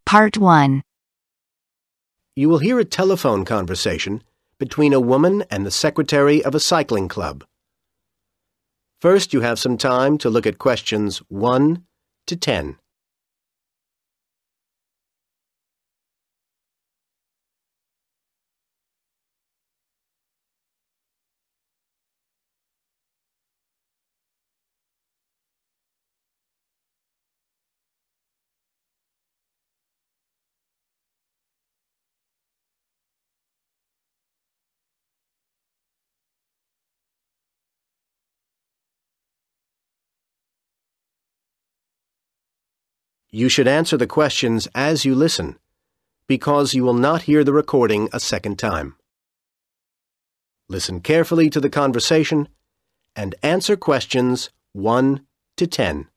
Part 1. You will hear a telephone conversation between a woman and the secretary of a cycling club. First, you have some time to look at questions 1 to 10. You should answer the questions as you listen, because you will not hear the recording a second time. Listen carefully to the conversation and answer questions 1 to 10.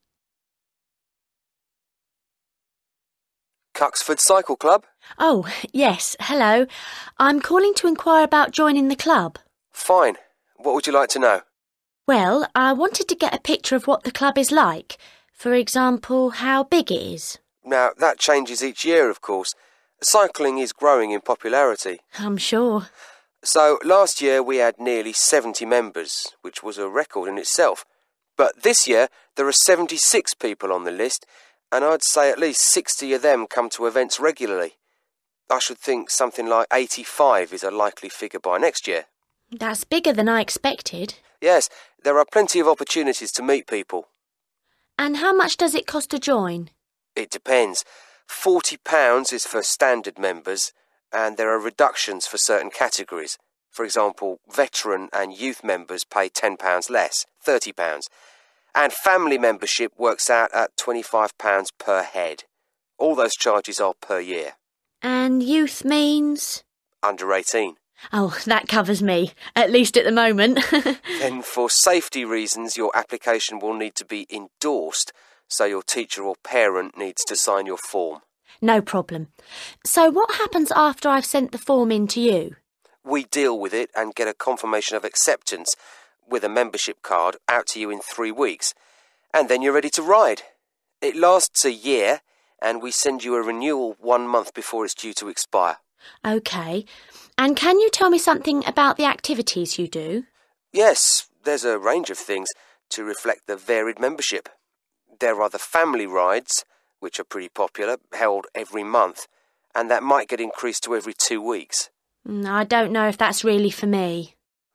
Cuxford Cycle Club? Oh, yes, hello. I'm calling to inquire about joining the club. Fine. What would you like to know? Well, I wanted to get a picture of what the club is like. For example, how big it is. Now, that changes each year, of course. Cycling is growing in popularity. I'm sure. So, last year we had nearly 70 members, which was a record in itself. But this year, there are 76 people on the list, and I'd say at least 60 of them come to events regularly. I should think something like 85 is a likely figure by next year. That's bigger than I expected. Yes, there are plenty of opportunities to meet people. And how much does it cost to join? It depends. £40 is for standard members, and there are reductions for certain categories. For example, veteran and youth members pay £10 less, £30. And family membership works out at £25 per head. All those charges are per year. And youth means? Under 18. Oh, that covers me, at least at the moment. Then for safety reasons, your application will need to be endorsed, so your teacher or parent needs to sign your form. No problem. So what happens after I've sent the form in to you? We deal with it and get a confirmation of acceptance with a membership card out to you in 3 weeks. And then you're ready to ride. It lasts a year, and we send you a renewal 1 month before it's due to expire. OK. And can you tell me something about the activities you do? Yes, there's a range of things to reflect the varied membership. There are the family rides, which are pretty popular, held every month, and that might get increased to every 2 weeks. I don't know if that's really for me.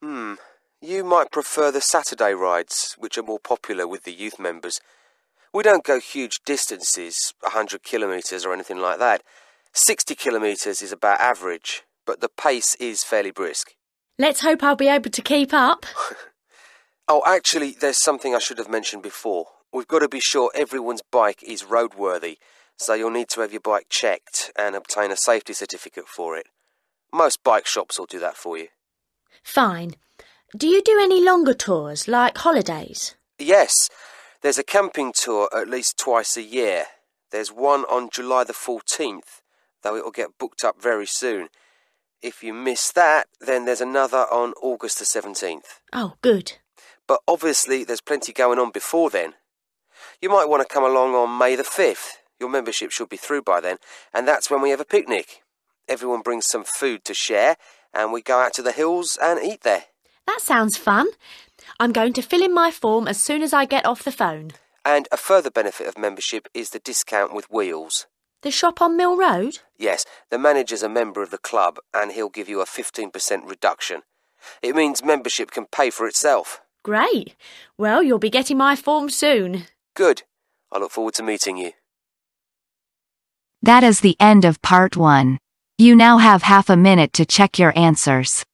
You might prefer the Saturday rides, which are more popular with the youth members. We don't go huge distances, 100 kilometres or anything like that. 60 kilometres is about average, but the pace is fairly brisk. Let's hope I'll be able to keep up. Oh, actually, there's something I should have mentioned before. We've got to be sure everyone's bike is roadworthy, so you'll need to have your bike checked and obtain a safety certificate for it. Most bike shops will do that for you. Fine. Do you do any longer tours, like holidays? Yes, there's a camping tour at least twice a year. There's one on July the 14th, though it'll get booked up very soon. If you miss that, then there's another on August the 17th. Oh, good. But obviously there's plenty going on before then. You might want to come along on May the 5th. Your membership should be through by then, and that's when we have a picnic. Everyone brings some food to share, and we go out to the hills and eat there. That sounds fun. I'm going to fill in my form as soon as I get off the phone. And a further benefit of membership is the discount with wheels. The shop on Mill Road? Yes, the manager's a member of the club, and he'll give you a 15% reduction. It means membership can pay for itself. Great. Well, you'll be getting my form soon. Good. I look forward to meeting you. That is the end of Part 1. You now have half a minute to check your answers.